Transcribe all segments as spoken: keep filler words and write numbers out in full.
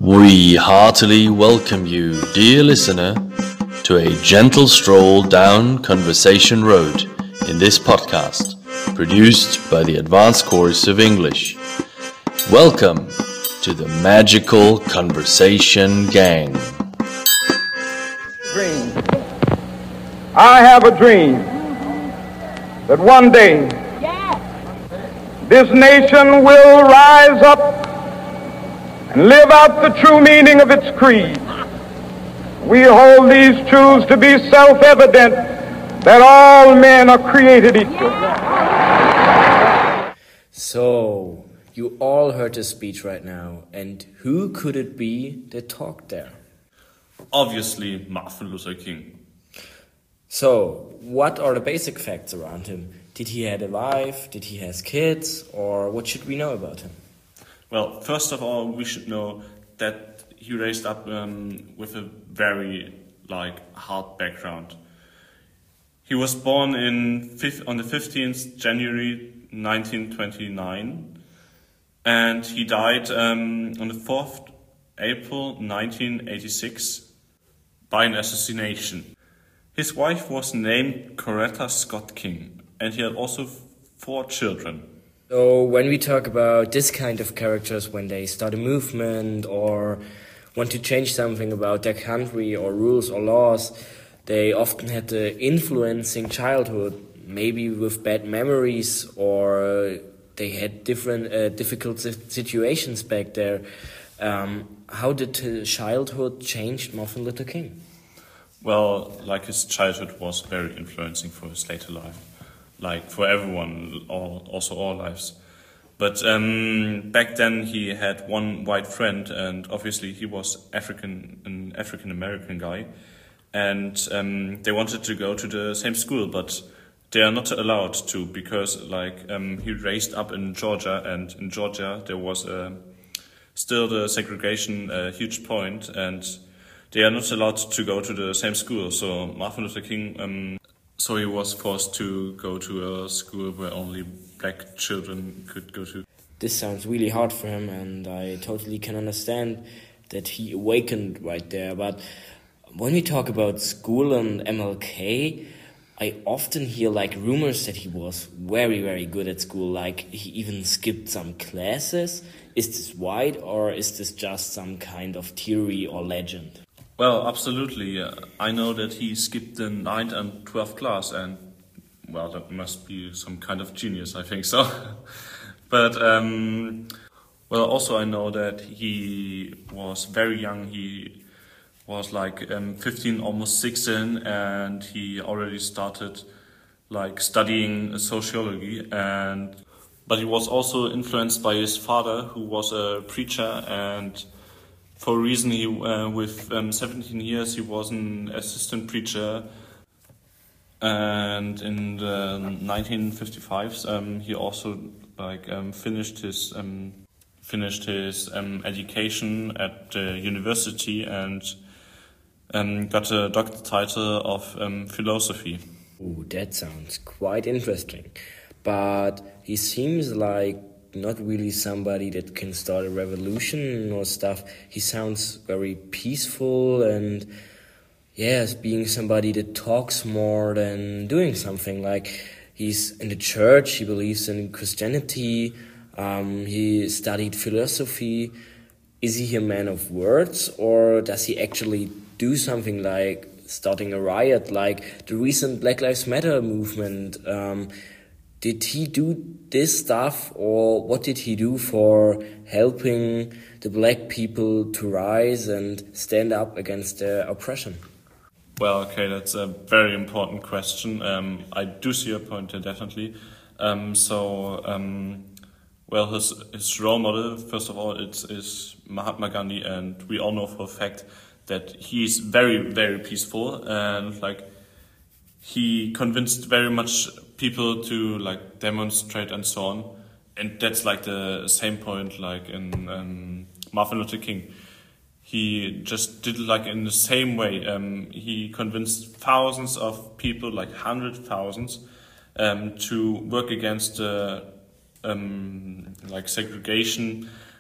We heartily welcome you, dear listener, to a gentle stroll down Conversation Road in this podcast, produced by the Advanced Course of English. Welcome to the Magical Conversation Gang. Dream. I have a dream that one day this nation will rise up and live out the true meaning of its creed. We hold these truths to be self-evident, that all men are created equal. So, you all heard the speech right now, and who could it be that talked there? Obviously, Martin Luther King. So, what are the basic facts around him? Did he have a wife? Did he have kids? Or what should we know about him? Well, first of all, we should know that he raised up um, with a very like hard background. He was born in fifth, on the fifteenth of January nineteen twenty-nine, and he died um, on the fourth of April nineteen eighty-six by an assassination. His wife was named Coretta Scott King, and he had also four children. So when we talk about this kind of characters, when they start a movement or want to change something about their country or rules or laws, they often had the influencing childhood, maybe with bad memories, or they had different uh, difficult situations back there. Um, how did his childhood change Martin Luther King? Well, like his childhood was very influencing for his later life. Like for everyone, all, also all lives. But um, back then he had one white friend, and obviously he was African, an African American guy, and um, they wanted to go to the same school, but they are not allowed to because, like, um, he raised up in Georgia, and in Georgia there was uh, still the segregation a huge point, and they are not allowed to go to the same school. So Martin Luther King. Um, So he was forced to go to a school where only black children could go to. This sounds really hard for him, and I totally can understand that he awakened right there. But when we talk about school and M L K, I often hear like rumors that he was very, very good at school. Like he even skipped some classes. Is this right, or is this just some kind of theory or legend? Well, absolutely. Uh, I know that he skipped the ninth and twelfth class, and, well, that must be some kind of genius, I think so. But, um, well, also I know that he was very young. He was like um, fifteen, almost sixteen, and he already started like studying sociology. And but he was also influenced by his father, who was a preacher, and for a reason, he uh, with um, seventeen years, he was an assistant preacher, and in the nineteen fifty-five, um, he also like um, finished his um, finished his um, education at the university and um, got a doctor title of um, philosophy. Ooh, that sounds quite interesting, but he seems like not really somebody that can start a revolution or stuff. He sounds very peaceful and, yes, being somebody that talks more than doing something. Like, he's in the church, he believes in Christianity, um, he studied philosophy. Is he a man of words, or does he actually do something like starting a riot, like the recent Black Lives Matter movement? Um, Did he do this stuff, or what did he do for helping the black people to rise and stand up against their oppression? Well, okay, that's a very important question. Um, I do see your point there, definitely. Um, so, um, well, his his role model, first of all, it's, is Mahatma Gandhi, and we all know for a fact that he's very, very peaceful, and like he convinced very much people to like demonstrate and so on, and that's like the same point like in um, Martin Luther King. He just did it like in the same way. Um, he convinced thousands of people, like hundred thousands, um, to work against uh, um, like segregation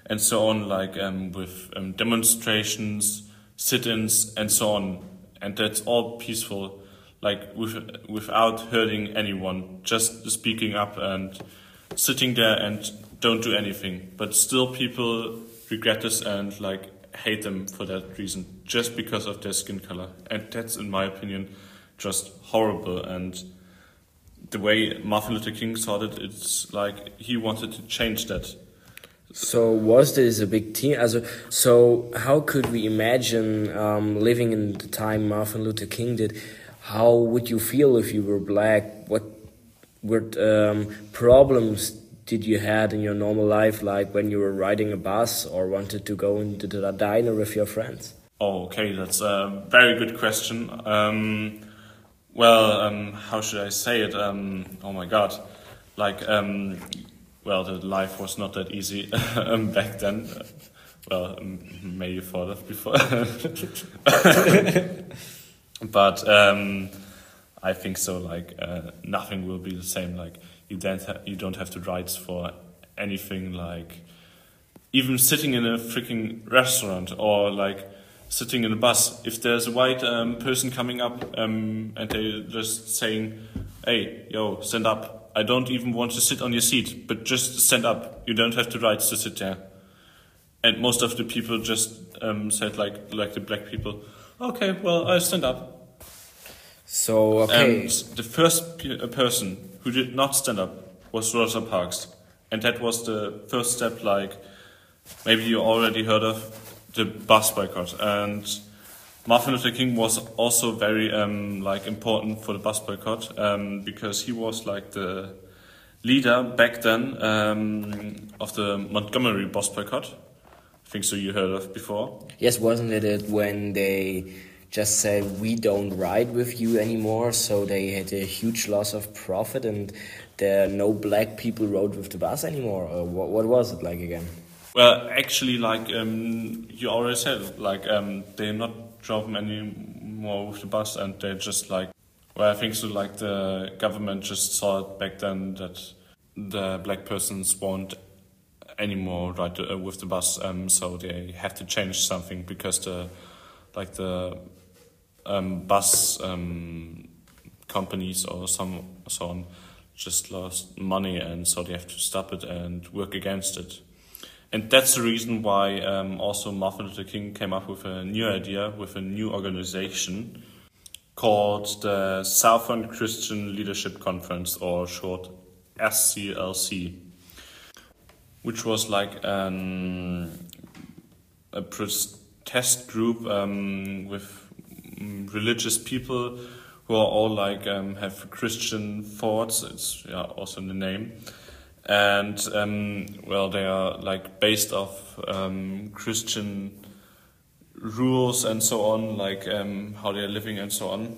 and so on, like um, with um, demonstrations, sit-ins, and so on, and that's all peaceful, like with, without hurting anyone, just speaking up and sitting there and don't do anything. But still, people regret this and like hate them for that reason, just because of their skin color, and that's, in my opinion, just horrible. And the way Martin Luther King thought it, it's like he wanted to change that. So was this a big team? Also, so how could we imagine um, living in the time Martin Luther King did? How would you feel if you were black? What what um, problems did you had in your normal life, like when you were riding a bus or wanted to go into the diner with your friends? Oh, okay, that's a very good question. Um, well, um, how should I say it? Um, oh my God, like. Um, Well, the life was not that easy um, back then. Uh, well, um, maybe you thought of before. But um, I think so. Like uh, nothing will be the same. Like you don't ha- you don't have to write for anything. Like even sitting in a freaking restaurant or like sitting in a bus. If there's a white um, person coming up um, and they're just saying, "Hey, yo, stand up." I don't even want to sit on your seat, but just stand up. You don't have the right to sit there. And most of the people just um, said, like like the black people, okay, well, I stand up. So, okay. And the first pe- person who did not stand up was Rosa Parks. And that was the first step, like, maybe you already heard of, the bus boycott. And Martin Luther King was also very um, like important for the bus boycott um, because he was like the leader back then um, of the Montgomery bus boycott. I think so. You heard of before? Yes, wasn't it it when they just said we don't ride with you anymore? So they had a huge loss of profit, and there no black people rode with the bus anymore. Or what? What was it like again? Well, actually, like um, you already said, like um, they're not driving anymore with the bus, and they just like, well, I think so. Like the government just saw it back then that the black persons won't anymore ride uh, with the bus, um, so they have to change something because the like the um, bus um, companies or some so on just lost money, and so they have to stop it and work against it. And that's the reason why um, also Martin Luther King came up with a new idea, with a new organization called the Southern Christian Leadership Conference, or short S C L C, which was like an, a protest group um, with religious people who are all like um, have Christian thoughts. It's yeah, also in the name. And um, well, they are like based off um, Christian rules and so on, like um, how they are living and so on.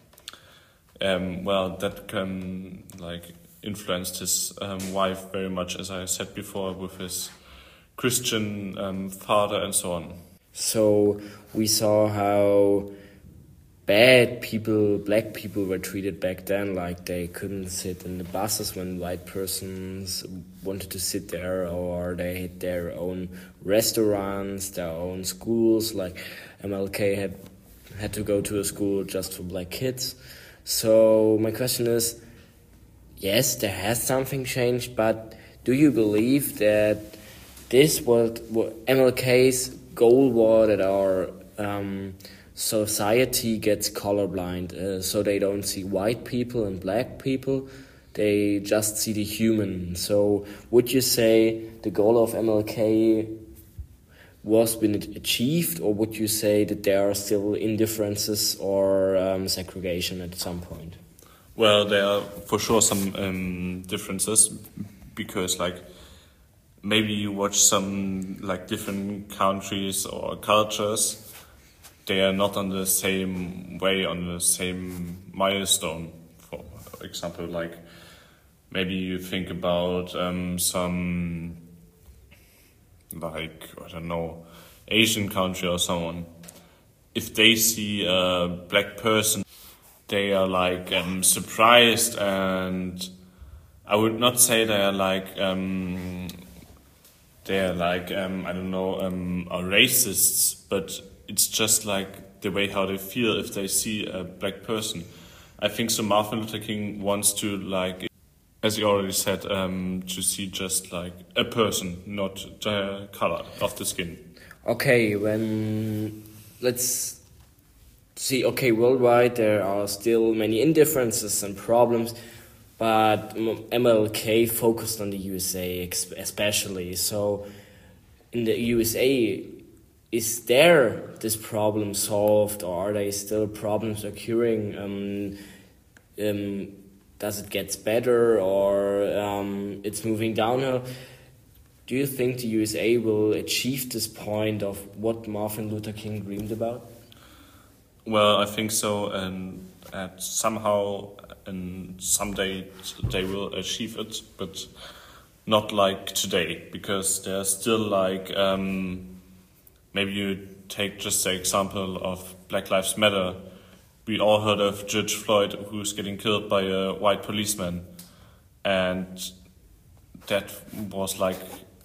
Um, well, that can like influenced his um, wife very much, as I said before, with his Christian um, father and so on. So we saw how bad people, black people were treated back then, like they couldn't sit in the buses when white persons wanted to sit there, or they had their own restaurants, their own schools, like M L K had had to go to a school just for black kids. So my question is, yes, there has something changed, but do you believe that this was what M L K's goal was, that our um, society gets colorblind, uh, so they don't see white people and black people, they just see the human? So would you say the goal of M L K was been achieved, or would you say that there are still indifferences or um, segregation at some point? Well, there are for sure some um, differences, because like maybe you watch some like different countries or cultures, they are not on the same way, on the same milestone. For example, like maybe you think about um, some, like, I don't know, Asian country or someone. If they see a black person, they are like um, surprised, and I would not say they are like um, they're like um, I don't know um, are racists, but it's just like the way how they feel if they see a black person. I think so. Martin Luther King wants to, like, as he already said, um, to see just like a person, not the color of the skin. Okay, when let's see. Okay, worldwide there are still many indifferences and problems, but M L K focused on the U S A especially. So in the U S A, is there this problem solved, or are there still problems occurring? Um, um, does it get better, or um, it's moving downhill? Do you think the U S A will achieve this point of what Martin Luther King dreamed about? Well, I think so, and, and somehow, and someday they will achieve it, but not like today, because there's still like. Um, Maybe you take just the example of Black Lives Matter. We all heard of George Floyd, who's getting killed by a white policeman. And that was like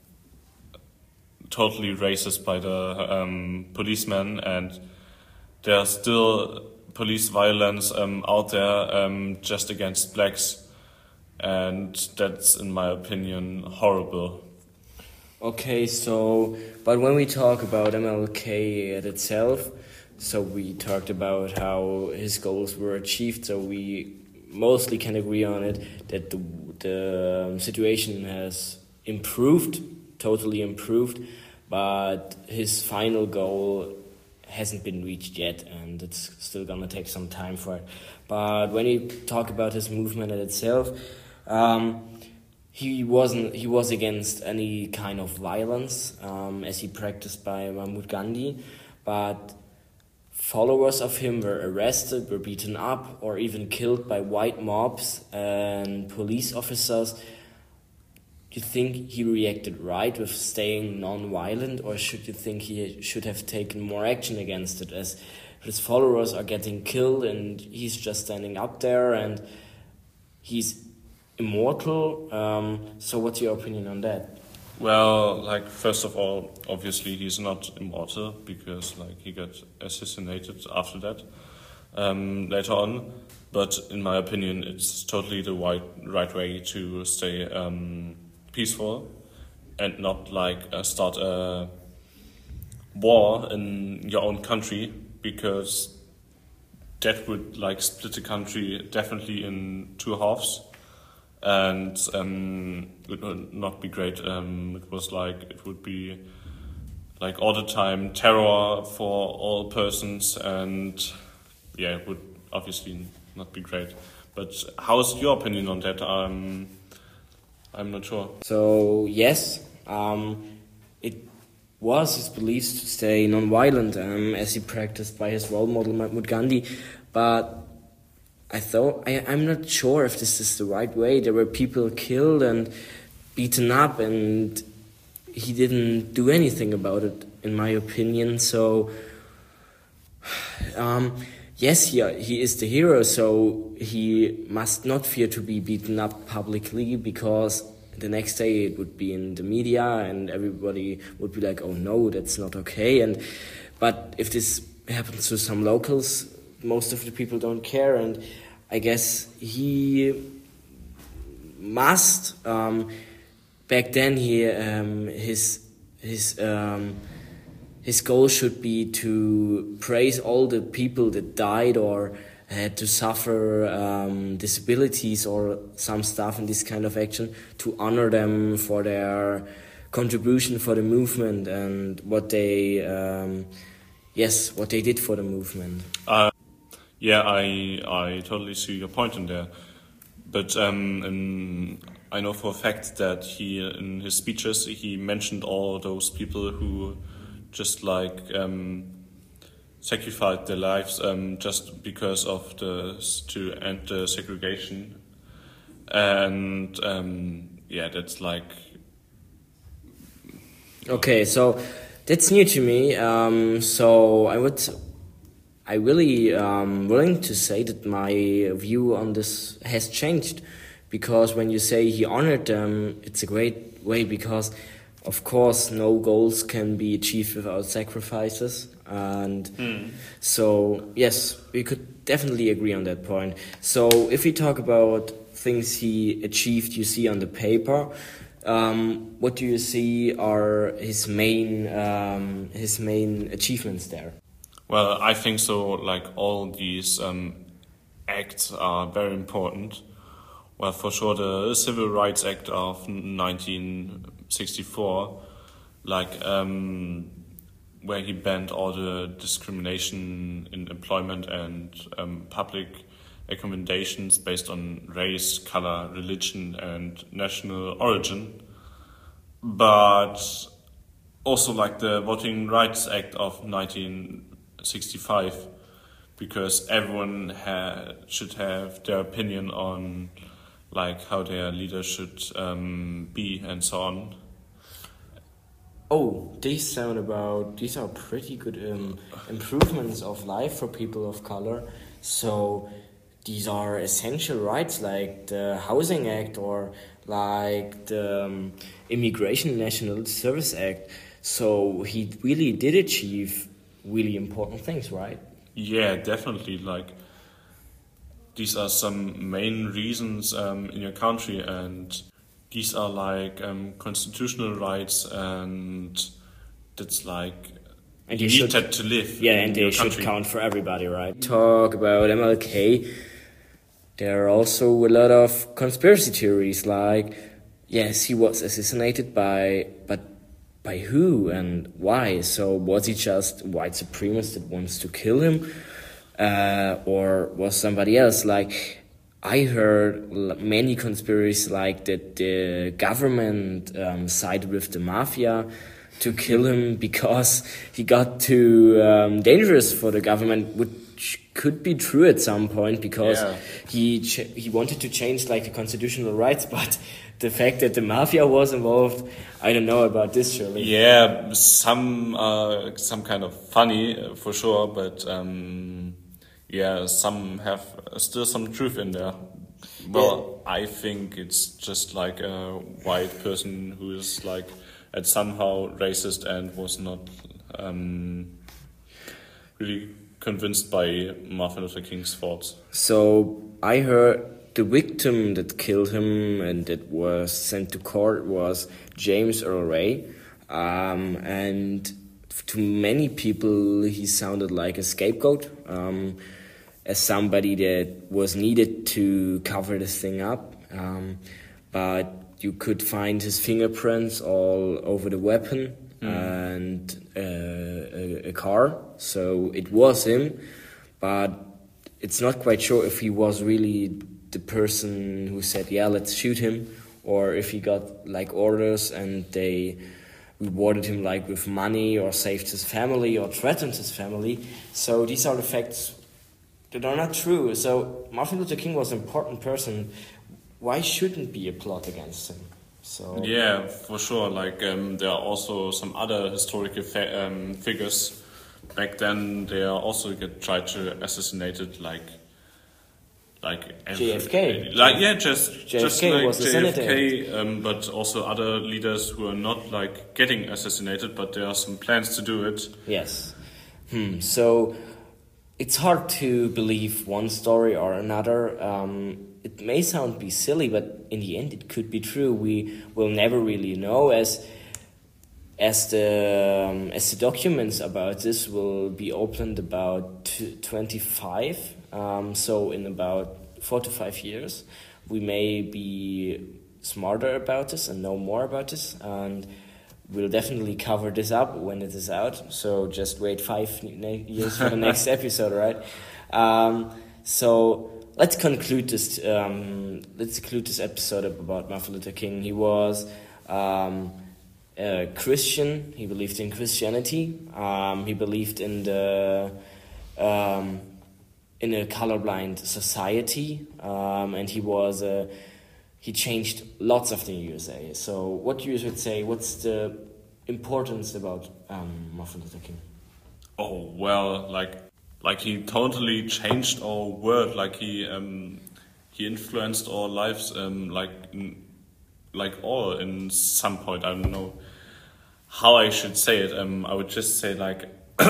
totally racist by the um, policeman. And there's still police violence um, out there um, just against blacks. And that's, in my opinion, horrible. Okay, so, but when we talk about M L K at itself, so we talked about how his goals were achieved, so we mostly can agree on it, that the, the situation has improved, totally improved, but his final goal hasn't been reached yet, and it's still gonna take some time for it. But when you talk about his movement at itself, um, He wasn't. He was against any kind of violence, um, as he practiced by Mahatma Gandhi, but followers of him were arrested, were beaten up, or even killed by white mobs and police officers. Do you think he reacted right with staying non-violent, or should you think he should have taken more action against it, as his followers are getting killed and he's just standing up there and he's immortal? Um, so what's your opinion on that? Well, like, first of all, obviously he's not immortal, because like he got assassinated after that um, later on. But in my opinion, it's totally the right, right way to stay um, peaceful and not like uh, start a war in your own country, because that would like split the country definitely in two halves. And um, it would not be great. Um, it was like, it would be like all the time terror for all persons, and yeah, it would obviously not be great. But how's your opinion on that? Um, I'm not sure. So yes, um, it was his beliefs to stay non-violent, um, as he practiced by his role model Mahatma Gandhi, but I thought I, I'm not sure if this is the right way. There were people killed and beaten up, and he didn't do anything about it, in my opinion. So, um, yes, he, he is the hero, so he must not fear to be beaten up publicly, because the next day it would be in the media and everybody would be like, oh no, that's not okay. And but if this happens to some locals, most of the people don't care, and I guess he must. Um, back then, he um, his his um, his goal should be to praise all the people that died or had to suffer um, disabilities or some stuff in this kind of action, to honor them for their contribution for the movement and what they um, yes what they did for the movement. Uh Yeah, I I totally see your point in there, but um, in, I know for a fact that he, in his speeches, he mentioned all those people who just like um, sacrificed their lives um, just because of the to end the segregation, and um, yeah, that's like. Okay, so that's new to me. Um, so I would. I really um willing to say that my view on this has changed, because when you say he honored them, it's a great way, because of course, no goals can be achieved without sacrifices. And mm. so, yes, we could definitely agree on that point. So if we talk about things he achieved, you see on the paper, um, what do you see are his main um, his main achievements there? Well, I think so. Like all these um, acts are very important. Well, for sure, the Civil Rights Act of nineteen sixty-four, like um, where he banned all the discrimination in employment and um, public accommodations based on race, color, religion, and national origin. But also like the Voting Rights Act of nineteen sixty-five, because everyone ha- should have their opinion on like how their leader should um, be and so on. Oh, these sound about, these are pretty good um, improvements of life for people of color. So these are essential rights like the Housing Act or like the um, Immigration National Service Act. So he really did achieve really important things, right? Yeah, definitely. Like these are some main reasons um, in your country, and these are like um, constitutional rights, and that's like and you, you need should, that to live. Yeah, in and your they country. should count for everybody, right? Talk about M L K. There are also a lot of conspiracy theories, like yes, he was assassinated by, but by who and why? So was he just a white supremacist that wants to kill him? Uh, or was somebody else? Like, I heard many conspiracies like that the government um, sided with the mafia to kill him because he got too um, dangerous for the government, which could be true at some point because yeah. he ch- he wanted to change like the constitutional rights, but the fact that the mafia was involved, I don't know about this, surely. Yeah, some uh, some kind of funny uh, for sure, but um, yeah, some have still some truth in there. Well, yeah. I think it's just like a white person who is like at somehow racist and was not um, really convinced by Martin Luther King's thoughts. So I heard the victim that killed him and that was sent to court was James Earl Ray, um, and to many people he sounded like a scapegoat, um, as somebody that was needed to cover this thing up, um, but you could find his fingerprints all over the weapon mm. and uh, a, a car, so it was him, but it's not quite sure if he was really the person who said, yeah, let's shoot him, or if he got like orders and they rewarded him like with money or saved his family or threatened his family. So these are the facts that are not true. So Martin Luther King was an important person. Why shouldn't be a plot against him? So yeah, for sure. Like um, there are also some other historical fa- um, figures. Back then, they are also get tried to assassinate it, like like every, J F K. Like yeah, just J F K just like was J F K, um, but also other leaders who are not like getting assassinated, but there are some plans to do it. Yes. Hmm. So it's hard to believe one story or another. Um, it may sound be silly, but in the end, it could be true. We will never really know, as as the um, as the documents about this will be opened about twenty-five. Um, so in about four to five years, we may be smarter about this and know more about this, and we'll definitely cover this up when it is out. So just wait five ne- years for the next episode, right? Um, so let's conclude this. Um, let's conclude this episode about Martin Luther King. He was um, a Christian. He believed in Christianity. Um, he believed in the um, in a colorblind society, um, and he was a he changed lots of the U S A. So what you would say, what's the importance about um, Martin Luther King? Oh, well, like like he totally changed our world. Like he um, he influenced our lives, um, like in, like all in some point. I don't know. how I should say it. Um, I would just say like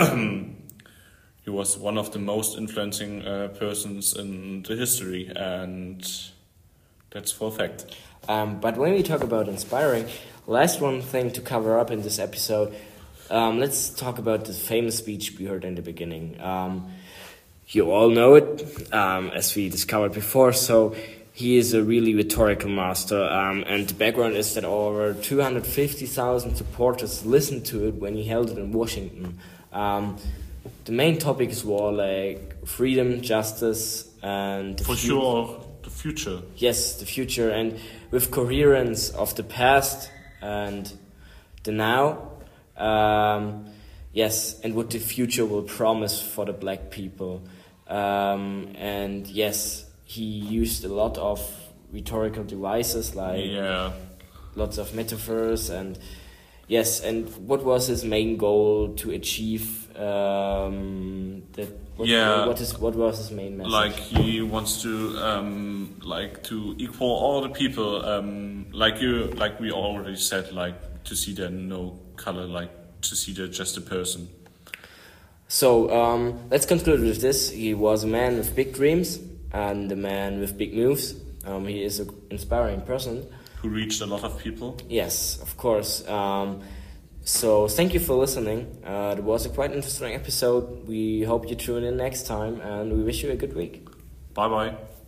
he was one of the most influencing uh, persons in the history, and that's for a fact. Um, but when we talk about inspiring, last one thing to cover up in this episode, um, let's talk about the famous speech we heard in the beginning. Um, you all know it, um, as we discovered before, so he is a really rhetorical master, um, and the background is that over two hundred fifty thousand supporters listened to it when he held it in Washington. Um, the main topics were like freedom, justice, and... For sure, the future. Yes, the future, and with coherence of the past and the now. Um, yes, and what the future will promise for the black people. Um, and yes, he used a lot of rhetorical devices, like yeah. lots of metaphors, and yes, and what was his main goal to achieve? Um, that what, yeah. what is what was his main message? Like he wants to um, like to equal all the people. Um, like you, like we already said, like to see there no color, like to see there just a person. So um, let's conclude with this. He was a man with big dreams and a man with big moves. Um, he is an inspiring person. Who reached a lot of people. Yes, of course. Um, so thank you for listening. Uh, it was a quite interesting episode. We hope you tune in next time, and we wish you a good week. Bye-bye.